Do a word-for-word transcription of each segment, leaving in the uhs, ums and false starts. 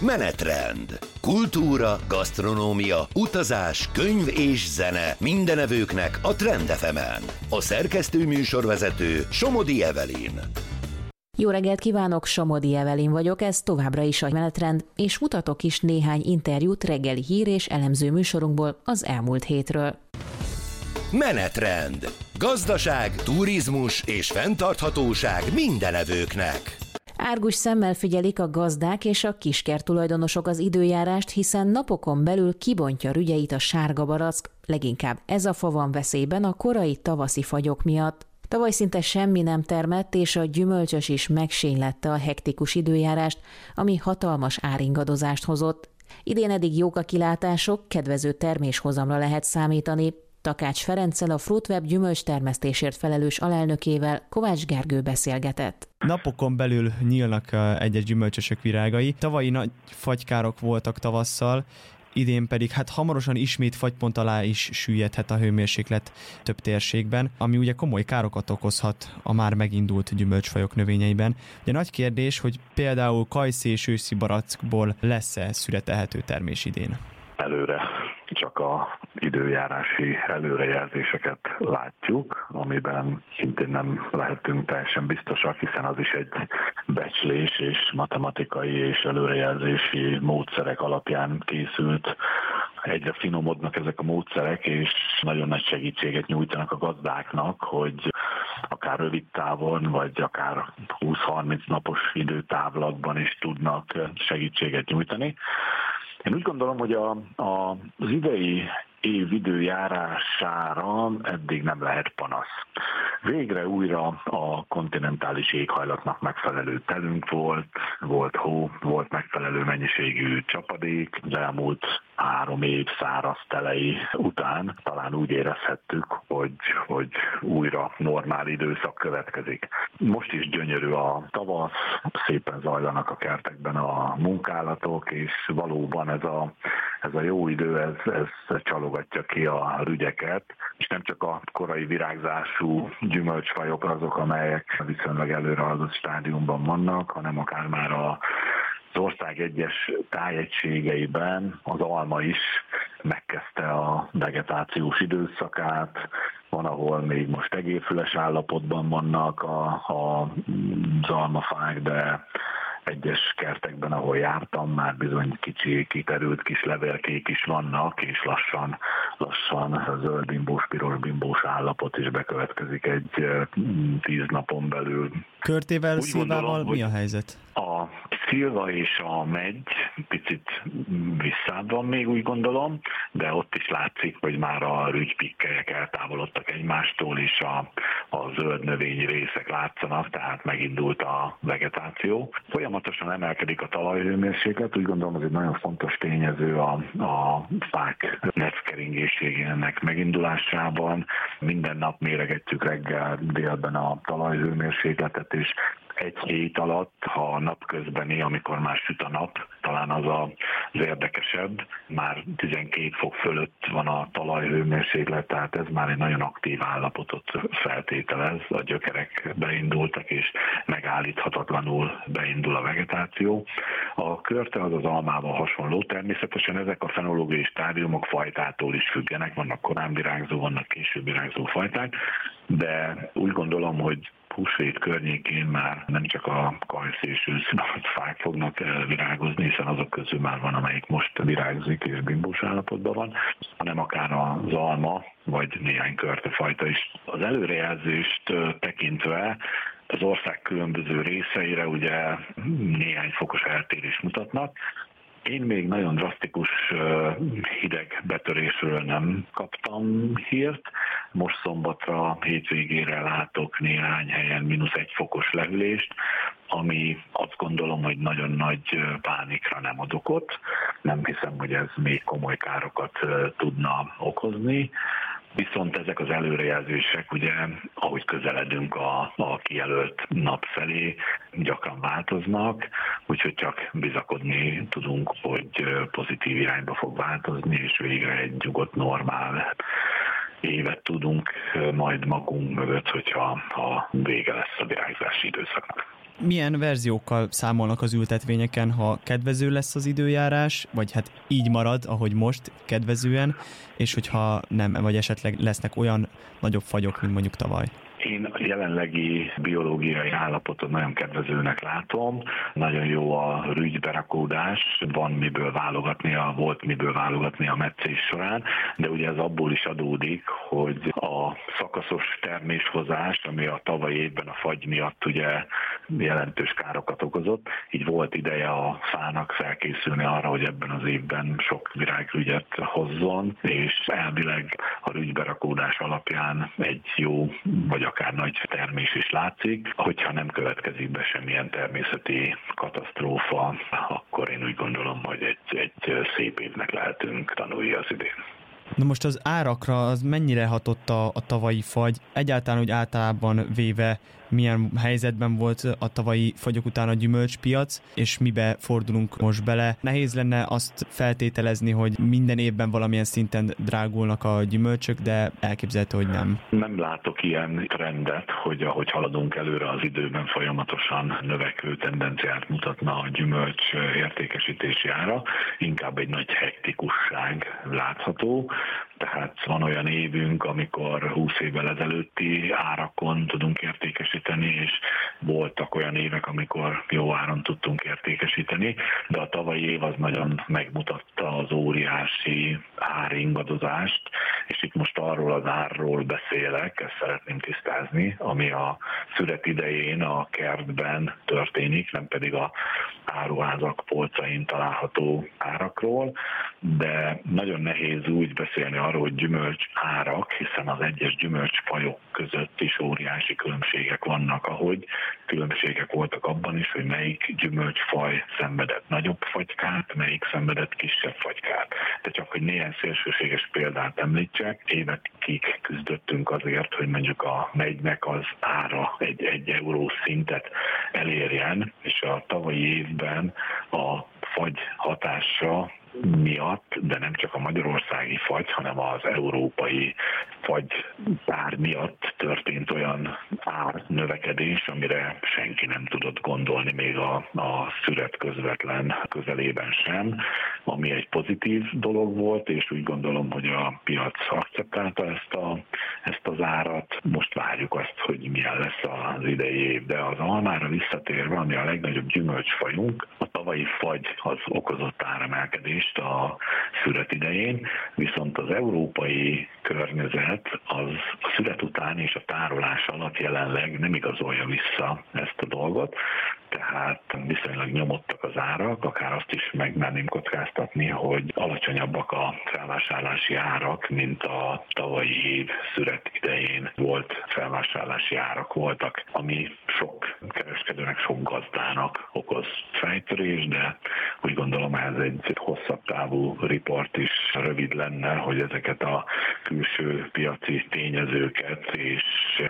Menetrend. Kultúra, gasztronómia, utazás, könyv és zene mindenevőknek a Trend ef emen. A szerkesztő műsorvezető Somodi Evelyn. Jó reggelt kívánok, Somodi Evelyn vagyok, ez továbbra is a Menetrend, és mutatok is néhány interjút reggeli hír és elemző műsorunkból az elmúlt hétről. Menetrend. Gazdaság, turizmus és fenntarthatóság mindenevőknek. Árgus szemmel figyelik a gazdák és a kiskert tulajdonosok az időjárást, hiszen napokon belül kibontja rügyeit a sárga barack, leginkább ez a fa van veszélyben a korai tavaszi fagyok miatt. Tavaly szinte semmi nem termett, és a gyümölcsös is megsénylette a hektikus időjárást, ami hatalmas áringadozást hozott. Idén eddig jók a kilátások, kedvező terméshozamra lehet számítani. Takács Ferenccel, a Fruitweb gyümölcstermesztésért felelős alelnökével Kovács Gergő beszélgetett. Napokon belül nyílnak egyes gyümölcsösök virágai. Tavalyi nagy fagykárok voltak tavasszal, idén pedig hát hamarosan ismét fagypont alá is süllyedhet a hőmérséklet több térségben, ami ugye komoly károkat okozhat a már megindult gyümölcsfajok növényeiben. Ugye nagy kérdés, hogy például kajszé és őszi barackból lesz-e szüretelhető termés idén? Előre csak a időjárási előrejelzéseket látjuk, amiben szintén nem lehetünk teljesen biztosak, hiszen az is egy becslés és matematikai és előrejelzési módszerek alapján készült. Egyre finomodnak ezek a módszerek, és nagyon nagy segítséget nyújtanak a gazdáknak, hogy akár rövid távon, vagy akár húsz-harminc napos időtávlatban is tudnak segítséget nyújtani. Én úgy gondolom, hogy a, a, az idei év időjárására eddig nem lehet panasz. Végre újra a kontinentális éghajlatnak megfelelő telünk volt, volt hó, volt megfelelő mennyiségű csapadék. Az elmúlt három év száraz telei után talán úgy érezhettük, hogy, hogy újra normál időszak következik. Most is gyönyörű a tavasz, szépen zajlanak a kertekben a munkálatok, és valóban ez a, ez a jó idő, ez, ez csalogatja ki a rügyeket, és nem csak a korai virágzású gyümölcsfajok azok, amelyek viszonylag előrehaladott stádiumban vannak, hanem akár már a az ország egyes tájegységeiben az alma is megkezdte a vegetációs időszakát, van, ahol még most egérfüles állapotban vannak a, a, az almafák, de egyes kertekben, ahol jártam, már bizony kicsi, kiterült kis levélkék is vannak, és lassan, lassan a zöldbimbós, pirosbimbós állapot is bekövetkezik egy tíz napon belül. Körtével, szilvával mi a helyzet? A szilva és a megy picit visszább van még, úgy gondolom, de ott is látszik, hogy már a rügypikkelyek eltávolodtak egymástól, és a, a zöld növényi részek látszanak, tehát megindult a vegetáció. Folyamatosan emelkedik a talajhőmérséklet, úgy gondolom, ez egy nagyon fontos tényező a, a fák netkeringésének megindulásában. Minden nap méregetjük reggel, délben a talajhőmérsékletet, és egy hét alatt, ha napközbeni, amikor már süt a nap, talán az az érdekesebb, már tizenkét fok fölött van a talajhőmérséklet, tehát ez már egy nagyon aktív állapotot feltételez, a gyökerek beindultak, és megállíthatatlanul beindul a vegetáció. A körte az az almával hasonló, természetesen ezek a fenológiai stádiumok fajtától is függenek, vannak korán virágzó, vannak később virágzó fajták, de úgy gondolom, hogy húsvét környékén már nem csak a kajszé és őszibarack fák fognak virágozni, hiszen azok közül már van, amelyik most virágzik és bimbós állapotban van, hanem akár az alma, vagy néhány körtefajta is. Az előrejelzést tekintve az ország különböző részeire ugye néhány fokos eltérés mutatnak. Én még nagyon drasztikus hideg betörésről nem kaptam hírt. Most szombatra, hétvégére látok néhány helyen mínusz egy fokos lehűlést, ami azt gondolom, hogy nagyon nagy pánikra nem ad okot. Nem hiszem, hogy ez még komoly károkat tudna okozni. Viszont ezek az előrejelzések, ugye, ahogy közeledünk a, a kijelölt nap felé, gyakran változnak, úgyhogy csak bizakodni tudunk, hogy pozitív irányba fog változni, és végre egy nyugodt, normál évet tudunk majd magunk mögött, hogyha ha vége lesz a virágzási időszaknak. Milyen verziókkal számolnak az ültetvényeken, ha kedvező lesz az időjárás, vagy hát így marad, ahogy most, kedvezően, és hogyha nem, vagy esetleg lesznek olyan nagyobb fagyok, mint mondjuk tavaly? Én a jelenlegi biológiai állapotot nagyon kedvezőnek látom, nagyon jó a rügyberakódás, van miből válogatnia, volt miből válogatnia a metszés során, de ugye ez abból is adódik, hogy a szakaszos terméshozás, ami a tavalyi évben a fagy miatt ugye jelentős károkat okozott, így volt ideje a fának felkészülni arra, hogy ebben az évben sok virágrügyet hozzon, és elvileg a rügyberakódás alapján egy jó, vagy akár nagy termés is látszik. Hogyha nem következik be semmilyen természeti katasztrófa, akkor én úgy gondolom, hogy egy, egy szép évnek lehetünk tanulni az idén. Na most az árakra az mennyire hatott a, a tavalyi fagy? Egyáltalán, hogy általában véve milyen helyzetben volt a tavalyi fagyok után a gyümölcspiac, és mibe fordulunk most bele. Nehéz lenne azt feltételezni, hogy minden évben valamilyen szinten drágulnak a gyümölcsök, de elképzelhető, hogy nem. Nem látok ilyen trendet, hogy ahogy haladunk előre az időben folyamatosan növekvő tendenciát mutatna a gyümölcs értékesítési ára. Inkább egy nagy hektikusság látható. Tehát van olyan évünk, amikor húsz évvel ezelőtti árakon tudunk értékesíteni, és voltak olyan évek, amikor jó áron tudtunk értékesíteni, de a tavalyi év az nagyon megmutatta az óriási áringadozást, és itt most arról az árról beszélek, ezt szeretném tisztázni, ami a szület idején a kertben történik, nem pedig a áruházak polcain található árakról, de nagyon nehéz úgy beszélni arról, hogy gyümölcs árak, hiszen az egyes gyümölcsfajok között is óriási különbségek vannak, ahogy különbségek voltak abban is, hogy melyik gyümölcsfaj szenvedett nagyobb fagykát, melyik szenvedett kisebb fagykát. De csak hogy néhány szélsőséges példát említsek, évekig küzdöttünk azért, hogy mondjuk a megynek az ára egy, egy euró szintet elérjen, és a tavalyi évben a fagy hatása miatt, de nem csak a magyarországi fagy, hanem az európai fagy ár miatt történt olyan árnövekedés, amire senki nem tudott gondolni, még a, a szület közvetlen közelében sem, ami egy pozitív dolog volt, és úgy gondolom, hogy a piac akceptálta ezt, a, ezt az árat. Most várjuk azt, hogy milyen lesz az idei év, de az almára visszatérve, ami a legnagyobb gyümölcsfajunk, a tavalyi fagy az okozott áremelkedést a szület idején, viszont az európai környezet az a szület után és a tárolás alatt jelenleg nem igazolja vissza ezt a dolgot, tehát viszonylag nyomottak az árak, akár azt is megmerném kockáztatni, hogy alacsonyabbak a felvásárlási árak, mint a tavalyi év szület idején volt felvásárlási árak voltak, ami sok kereskedőnek, sok gazdának okoz fejtörés, de úgy gondolom ez egy hosszabb távú riport is rövid lenne, hogy ezeket a külső piaci tényezőket és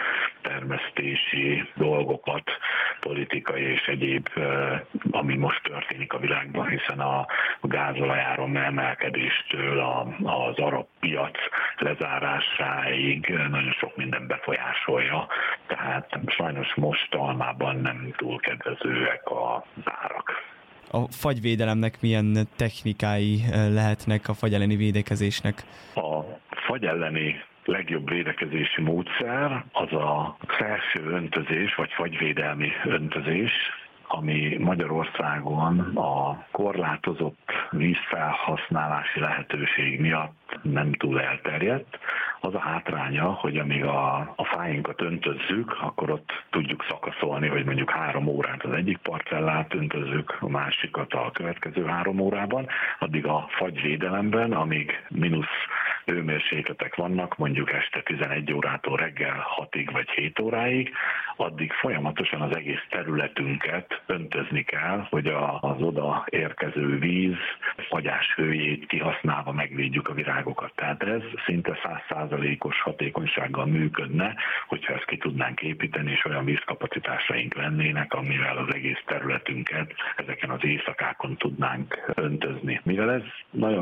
termesztési dolgokat, politikai és egyéb, ami most történik a világban, hiszen a gázolajáron emelkedéstől az arab piac lezárásáig nagyon sok minden befolyásolja, tehát sajnos most almában nem túl kedvezőek az árak. A fagyvédelemnek milyen technikái lehetnek a fagy elleni védekezésnek? A fagy elleni legjobb védekezési módszer az a felső öntözés, vagy fagyvédelmi öntözés, ami Magyarországon a korlátozott vízfelhasználási lehetőség miatt nem túl elterjedt. Az a hátránya, hogy amíg a, a fáinkat öntözzük, akkor ott tudjuk szakaszolni, hogy mondjuk három órát az egyik parcellát öntözzük, a másikat a következő három órában, addig a fagyvédelemben, amíg mínusz hőmérsékletek vannak, mondjuk este tizenegy órától reggel hatig vagy hét óráig, addig folyamatosan az egész területünket öntözni kell, hogy az oda érkező víz fagyás hőjét kihasználva megvédjük a virágokat. Tehát ez szinte száz százalékos hatékonysággal működne, hogyha ezt ki tudnánk építeni, és olyan vízkapacitásaink lennének, amivel az egész területünket ezeken az éjszakákon tudnánk öntözni. Mivel ez nagyon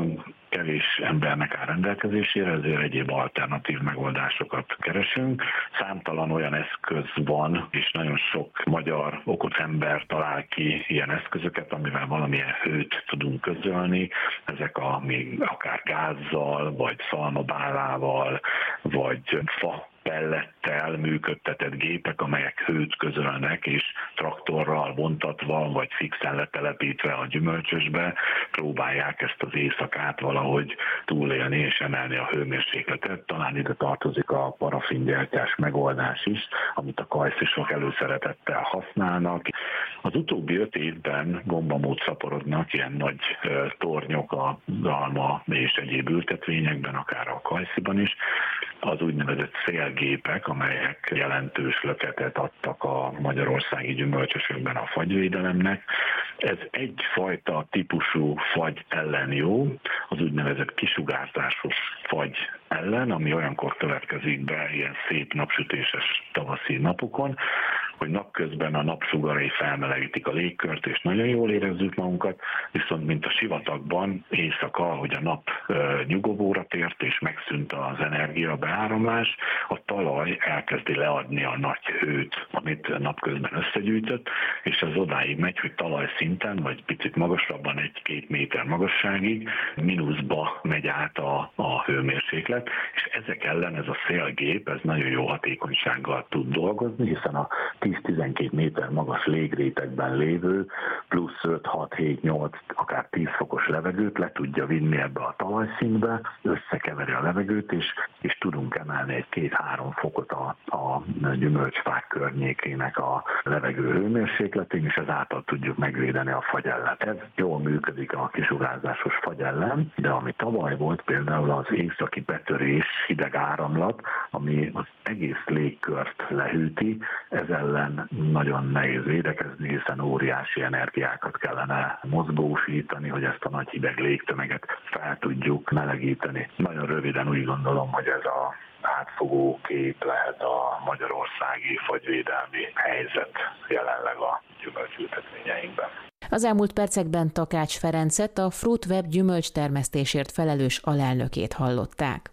kevés embernek áll rendelkezésére, ezért egyéb alternatív megoldásokat keresünk. Számtalan olyan eszköz van, és nagyon sok magyar okos ember talál ki ilyen eszközöket, amivel valamilyen hőt tudunk közölni. Ezek a még akár gázzal, vagy szalmabálával, vagy fa pellettel működtetett gépek, amelyek hőt közölnek, és traktorral vontatva, vagy fixen letelepítve a gyümölcsösbe próbálják ezt az éjszakát valahogy túlélni és emelni a hőmérsékletet. Talán ide tartozik a parafingyertyás megoldás is, amit a kajszisok előszeretettel használnak. Az utóbbi öt évben gombamód szaporodnak ilyen nagy tornyok a alma és egyéb ültetvényekben, akár a kajsziban is, az úgynevezett szélgépek, amelyek jelentős löketet adtak a magyarországi gyümölcsösökben a fagyvédelemnek. Ez egyfajta típusú fagy ellen jó, az úgynevezett kisugárzásos fagy ellen, ami olyankor következik be ilyen szép napsütéses tavaszi napokon, hogy napközben a napsugarai felmelegítik a légkört, és nagyon jól érezzük magunkat, viszont mint a sivatagban éjszaka, hogy a nap e, nyugovóra tért, és megszűnt az energia beáramlás, a talaj elkezdi leadni a nagy hőt, amit napközben összegyűjtött, és az odáig megy, hogy talajszinten, vagy picit magasabban, egy-két méter magasságig mínuszba megy át a, a hőmérséklet, és ezek ellen ez a szélgép, ez nagyon jó hatékonysággal tud dolgozni, hiszen a tíz-tizenkét méter magas légrétegben lévő plusz öt, hat, hét, nyolc, akár tíz fokos levegőt le tudja vinni ebbe a talajszintbe, összekeveri a levegőt, és, és tudunk emelni egy két-három fokot a, a gyümölcsfák környékének a levegő hőmérsékletén, és ezáltal tudjuk megvédeni a fagy ellen. Ez jól működik a kisugárzásos fagy ellen, de ami tavaly volt például az északi betörés, hideg áramlat, ami az egész légkört lehűti, ez ellen nagyon nehéz védekezni, hiszen óriási energiákat kellene mozgósítani, hogy ezt a nagy hideg légtömeget fel tudjuk melegíteni. Nagyon röviden úgy gondolom, hogy ez a átfogó kép lehet a magyarországi fagyvédelmi helyzet jelenleg a gyümölcsültetvényeinkben. Az elmúlt percekben Takács Ferencet, a Fruitweb gyümölcstermesztésért felelős alelnökét hallották.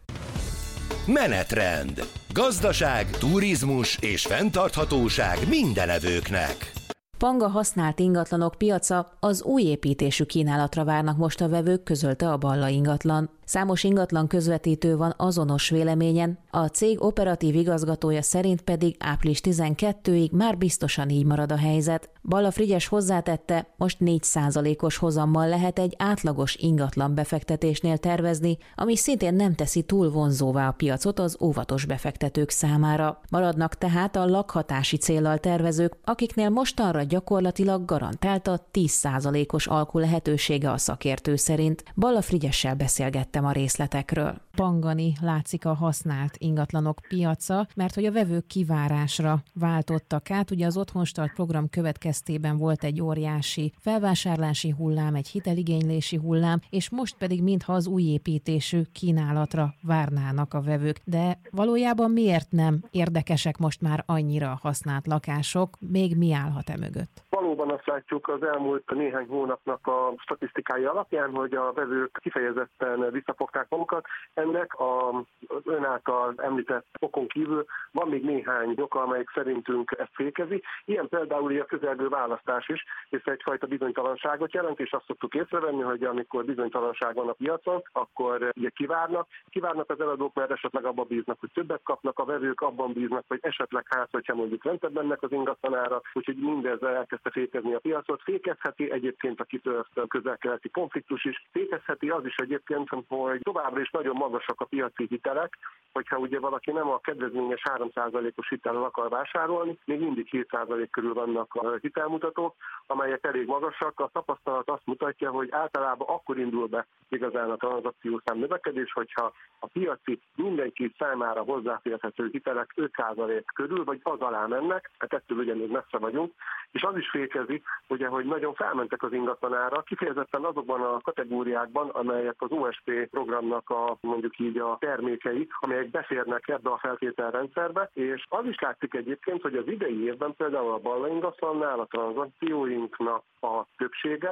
Menetrend. Gazdaság, turizmus és fenntarthatóság mindenevőknek. Panga használt ingatlanok piaca, az új építésű kínálatra várnak most a vevők, közölte a Balla Ingatlan. Számos ingatlan közvetítő van azonos véleményen, a cég operatív igazgatója szerint pedig április tizenkettedikéig már biztosan így marad a helyzet. Balla Frigyes hozzátette, most négy százalékos hozammal lehet egy átlagos ingatlan befektetésnél tervezni, ami szintén nem teszi túl vonzóvá a piacot az óvatos befektetők számára. Maradnak tehát a lakhatási céllal tervezők, akiknél mostanra gyakorlatilag garantált a tíz százalékos alkú lehetősége a szakértő szerint. Balla Frigyessel beszélgettem a részletekről. Pangani látszik a használt ingatlanok piaca, mert hogy a vevők kivárásra váltottak át. Ugye az Otthonstart program következtében volt egy óriási felvásárlási hullám, egy hiteligénylési hullám, és most pedig mintha az új építésű kínálatra várnának a vevők. De valójában miért nem érdekesek most már annyira használt lakások? Még mi állhat e mögött? Valóban azt látjuk az elmúlt néhány hónapnak a statisztikái alapján, hogy a vevők kifejezetten visszafogták magukat. Ennek a, az ön által említett okon kívül van még néhány oka, amelyik szerintünk ezt fékezi. Ilyen például a közelgő választás is, és egyfajta bizonytalanságot jelent, és azt szoktuk észrevenni, hogy amikor bizonytalanság van a piacon, akkor ugye kivárnak. Kivárnak az eladók, mert esetleg abban bíznak, hogy többet kapnak, a vevők abban bíznak, hogy esetleg hát, hogyha mondjuk rentebb bennek az ingatlanára, úgyhogy mindez elkezdte fékezni a piacot. Fékezheti egyébként a kitört közel-keleti konfliktus is, fékezheti az is egyébként, hogy továbbra is nagyon magasak a piaci hitelek, hogyha ugye valaki nem a kedvezményes három százalékos hitellel akar vásárolni, még mindig hét százalék körül vannak a hitelmutatók, amelyek elég magasak. A tapasztalat azt mutatja, hogy általában akkor indul be igazán a tranzakciószám növekedés, hogyha a piaci mindenki számára hozzáférhető hitelek öt százalék körül, vagy az alá mennek, hát ettől ugye még messze vagyunk, és az is fékezi, ugye, hogy nagyon felmentek az ingatlanára, kifejezetten azokban a kategóriákban, amelyek az o es pé programnak a mondjuk így a termékei, amelyek beférnek ebbe a feltételrendszerbe, és az is látszik egyébként, hogy az idei évben például a Balla Ingatlannál a tranzakcióinknak a többsége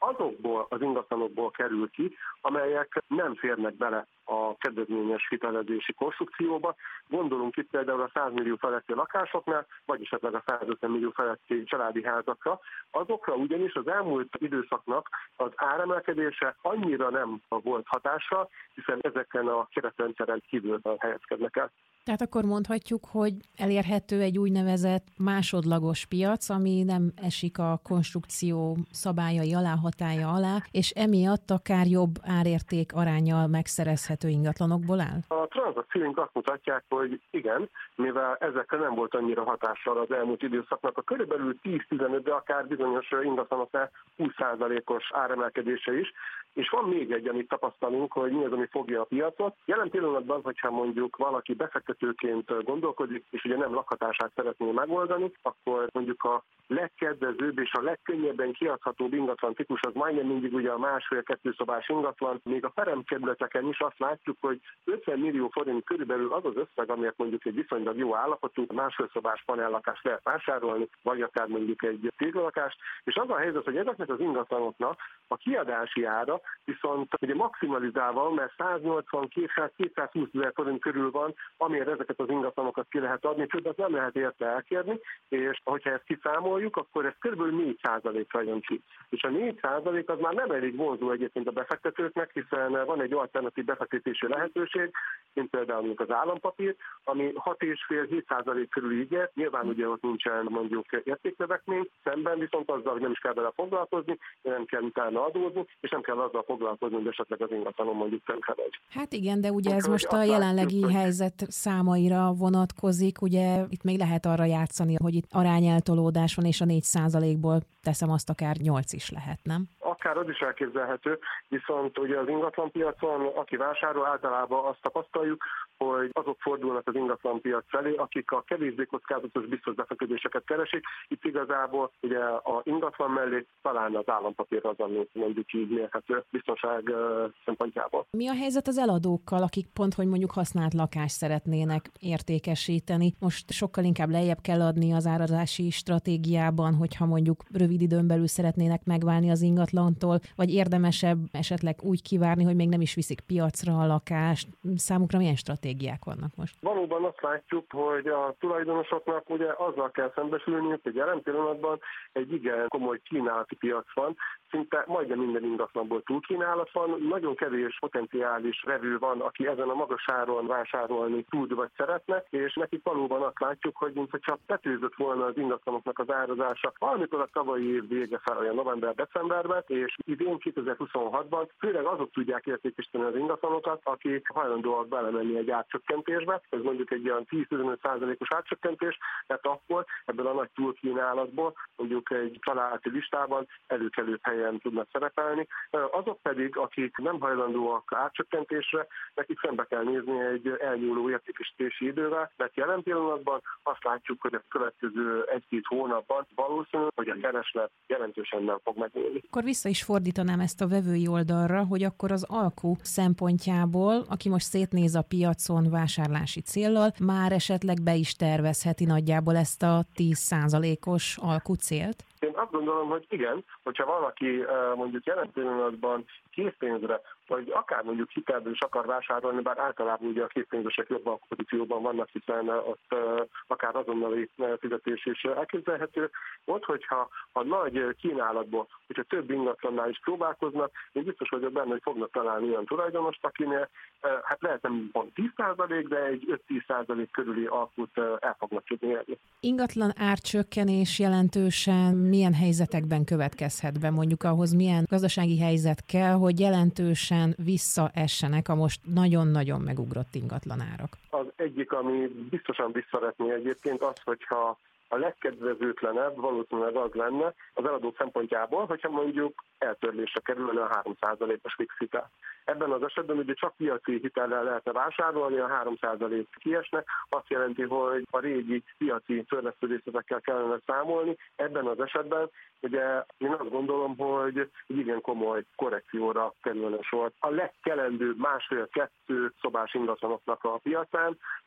azokból az ingatlanokból kerül ki, amelyek nem férnek bele a kedvezményes hitelezési konstrukcióba. Gondolunk itt például a száz millió feletti lakásoknál, vagy esetleg a százötven millió feletti családi házakra. Azokra ugyanis az elmúlt időszaknak az áremelkedése annyira nem volt hatással, hiszen ezeken a keretrendszeren kívül helyezkednek el. Tehát akkor mondhatjuk, hogy elérhető egy úgynevezett másodlagos piac, ami nem esik a konstrukció szabályai alá, hatálya alá, és emiatt akár jobb árérték aránnyal megszerezhető ingatlanokból áll? A tranzakcióink azt mutatják, hogy igen, mivel ezekre nem volt annyira hatással az elmúlt időszaknak, a körülbelül tíz-tizenöt, de akár bizonyos ingatlanoknál húsz százalékos áremelkedése is, és van még egy, amit tapasztalunk, hogy mi az, ami fogja a piacot. Jelen pillanatban, hogyha mondjuk valaki befektetőként gondolkodik, és ugye nem lakhatását szeretné megoldani, akkor mondjuk a legkedvezőbb és a legkönnyebben kiadhatóbb ingatlan típus az majdnem mindig ugye a másfél-kettő szobás ingatlan. Még a peremkerületeken is azt látjuk, hogy ötven millió forint körülbelül az az összeg, amelyet mondjuk egy viszonylag jó állapotú másfél szobás panellakást lehet vásárolni, vagy akár mondjuk egy téglalakást. És az a helyzet, hogy ezeknek az ingatlanoknak a kiadási ára viszont ugye maximalizálva, mert száznyolcvan-kétszázhúsz ezer forint körül van, amire ezeket az ingatlanokat ki lehet adni, többet nem lehet érte elkérni, és hogyha ezt kiszámoljuk, akkor ez kb. négy százalékra jön ki. És a négy százalék az már nem elég vonzó egyébként a befektetőknek, hiszen van egy alternatív befektetési lehetőség, mint például az állampapír, ami hat egész öt-hét százalék körül ígér. Nyilván ugye ott nincsen mondjuk értéknövekmény, szemben viszont azzal, hogy nem is kell vele foglalkozni, nem kell utána adózni, és nem kell azzal foglalkozni, hogy esetleg az ingatlanon mondjuk tönkre megy. Hát igen, de ugye ez most a jelenlegi látjuk, helyzet számaira vonatkozik, ugye itt még lehet arra játszani, hogy itt arányeltolódás van, és a négy százalékból teszem azt akár nyolc is lehet, nem? Akár az is elképzelhető, viszont ugye az ingatlanpiacon, aki vásárol, általában azt tapasztaljuk, hogy azok fordulnak az ingatlanpiac felé, akik a kevésbé kockázatos biztos befektetéseket keresik. Itt igazából ugye a ingatlan mellé talán az állampapír az, ami mondjuk így mérhető biztonság szempontjából. Mi a helyzet az eladókkal, akik pont, hogy mondjuk használt lakást szeretnének értékesíteni? Most sokkal inkább lejjebb kell adni az árazási stratégiában, hogyha mondjuk rövid időn belül szeretnének megválni az ingatlantól, vagy érdemesebb esetleg úgy kivárni, hogy még nem is viszik piacra a lakást. Számukra milyen stratégiák vannak most? Valóban azt látjuk, hogy a tulajdonosoknak ugye azzal kell szembesülniük, hogy jelen pillanatban egy igen komoly kínálati piac van, szinte majdnem minden ingatlanból túlkínálat van, nagyon kevés potenciális vevő van, aki ezen a magas áron vásárolni tud vagy szeretne, és nekik valóban azt látjuk, hogy mintha tetőzött volna az ingatlanoknak az árazása valamikor a tavalyi év vége felé, a november-decemberben, és idén kétezer-huszonhatban főleg azok tudják értékesíteni az ingatlanokat, akik hajlandóak belemenni egy árcsökkentésbe, ez mondjuk egy olyan tíz-tizenöt százalékos árcsökkentés, tehát akkor ebből a nagy túlkínálatból mondjuk egy találati listában előkelő helyen tudnak szerepelni. Azok pedig, akik nem hajlandóak árcsökkentésre, nekik szembe kell nézni egy elnyúló értékesítési idővel, mert jelen pillanatban azt látjuk, hogy a következő egy-két hónapban valószínű, hogy a kereslet jelentősen nem fog megnőni. Akkor vissza is fordítanám ezt a vevői oldalra, hogy akkor az alku szempontjából, aki most szétnéz a piacon vásárlási céllal, már esetleg be is tervezheti nagyjából ezt a tíz százalékos alku célt? Én azt gondolom, hogy igen, hogyha valaki mondjuk jelen pillanatban készpénzre, vagy akár mondjuk hitelből is akar vásárolni, bár általában ugye a készpénzesek jobban a pozícióban vannak, hiszen ott akár azonnali fizetés is elképzelhető. Ott, hogyha a nagy kínálatból, hogyha több ingatlannál is próbálkoznak, én biztos vagyok benne, hogy fognak találni olyan tulajdonost, akinél hát lehet nem pont tíz százalék, de egy öt-tíz százalék körüli alkut el fognak tudni érni. Ingatlan árcsökkenés jelentősen milyen helyzetekben következhet be? Mondjuk ahhoz milyen gazdasági helyzet kell, hogy jelentősen visszaessenek a most nagyon-nagyon megugrott ingatlanárak? Az egyik, ami biztosan visszavetni egyébként az, hogyha a legkedvezőtlenebb valószínűleg az lenne az eladó szempontjából, hogyha mondjuk eltörlésre kerülne a három százalékos fix hitel. Ebben az esetben ugye csak piaci hitellel lehetne vásárolni, a három százalék kiesne, azt jelenti, hogy a régi piaci törlesztődészetekkel kellene számolni. Ebben az esetben ugye én azt gondolom, hogy egy igen komoly korrekcióra kerülne sor. A legkelendőbb másfél-kettő szobás ingatlanoknak a piacán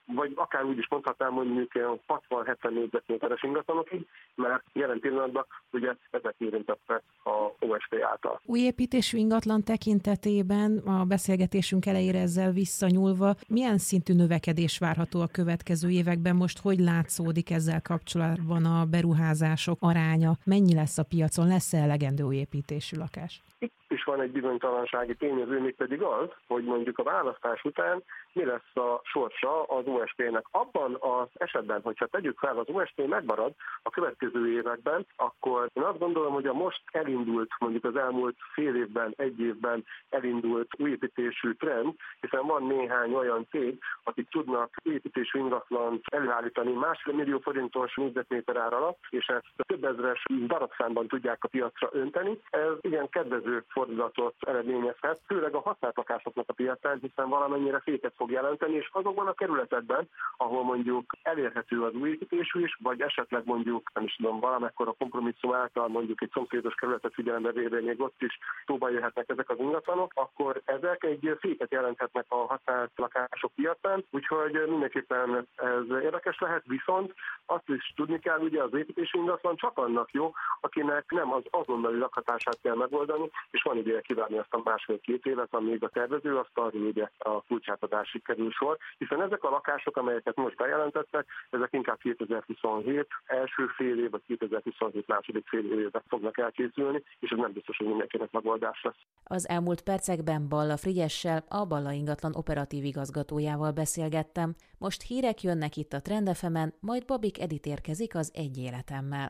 vagy akár úgy is mondhatnám, mondjuk hatvan-hetven négyzetméteres ingatlanokig, mert jelen pillanatban ugye ezek érintettek a o es té által. Új építésű ingatlan tekintetében a beszélgetésünk elejére ezzel visszanyúlva, milyen szintű növekedés várható a következő években? Most hogy látszódik ezzel kapcsolatban a beruházások aránya? Mennyi lesz a piacon? Lesz-e elegendő új építésű lakás? Itt is van egy bizonytalansági tényező, még pedig az, hogy mondjuk a választás után mi lesz a sorsa az o es té-nek. Abban az esetben, hogyha tegyük fel, az o es té megmarad a következő években, akkor én azt gondolom, hogy a most elindult, mondjuk az elmúlt fél évben, egy évben elindult újépítésű trend, hiszen van néhány olyan cég, akik tudnak újépítésű ingatlant előállítani másfél millió forintos négyzetméter ár alatt, és ezt több ezres darabszámban tudják a piacra önteni. Ez igen kedvező fordulatot eredményezhet, főleg a használt lakásoknak a piacán, hiszen valamennyire féket fog jelenteni, és azokban a kerületekben, ahol mondjuk elérhető az újépítésű is, vagy esetleg mondjuk, nem is tudom, valamekkor a kompromisszum által mondjuk egy szomszédos kerületet figyelembe véve még ott is szóba jöhetnek ezek az ingatlanok, akkor ezek egy féket jelenthetnek a használt lakások piacán, úgyhogy mindenképpen ez érdekes lehet, viszont azt is tudni kell, ugye az építési ingatlan csak annak jó, akinek nem az azonnali lakhatását kell megoldani, és van ideje kivárni azt a másfél-két évet, amíg a tervező asztalra ugye a kulcsátadásig kerül sor, hiszen ezek a lakások, amelyeket most bejelentettek, ezek inkább kétezer-huszonhét első fél év, vagy kétezer-huszonhét második fél évben fognak elkészülni, és ez nem biztos, hogy mindenkinek megoldás lesz. Az elmúlt percekben Balla Frigyessel, a Balla Ingatlan operatív igazgatójával beszélgettem. Most hírek jönnek itt a Trend ef emen, majd Babik Edit érkezik az Egy életemmel.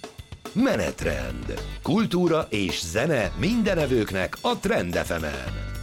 Menetrend. Kultúra és zene mindenevőknek a Trend ef emen.